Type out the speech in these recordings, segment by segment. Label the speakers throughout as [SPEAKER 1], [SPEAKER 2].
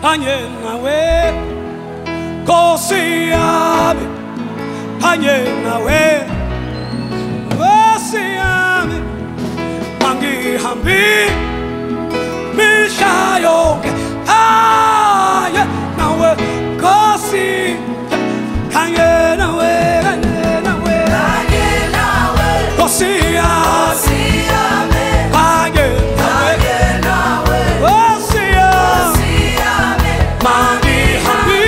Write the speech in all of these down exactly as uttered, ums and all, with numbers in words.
[SPEAKER 1] Anye nawe Kosi yami Anye nawe Kosi yami Mangihambi Mishayoke Anye nawe Kosi Anye nawe Anye nawe Anye nawe Kosi yami Anye nawe Kosi yami Mangihambi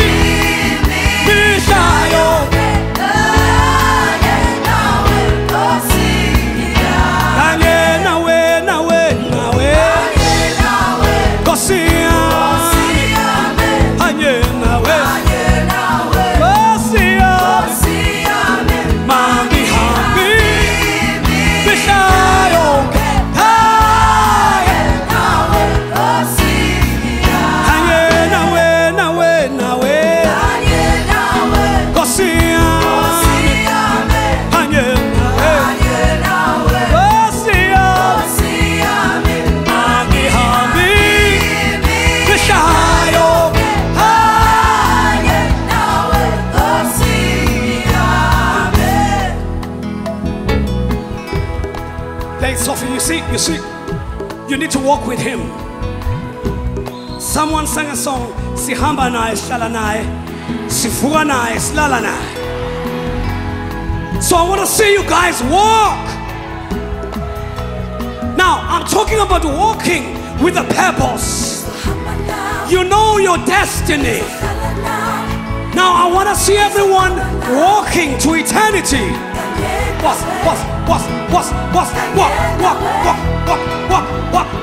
[SPEAKER 1] Mishayoke Anye nawe nawe nawe Kosi yami Anye nawe Kosi yami Mangihambi Mishayoke Anye nawe nawe nawe Kosi yami Anye nawe Kosi yami Mangihambi Mishayoke Play it softly. You see, you see, you need to walk with him. Someone sang a song, Sihamba nae, shala nae, Sifuga nae, slala nae. So I want to see you guys walk. Now, I'm talking about walking with a purpose. You know your destiny. Now I want to see everyone walking to eternity. Walk, walk, walk, walk, walk, walk, walk, walk, walk, walk, walk.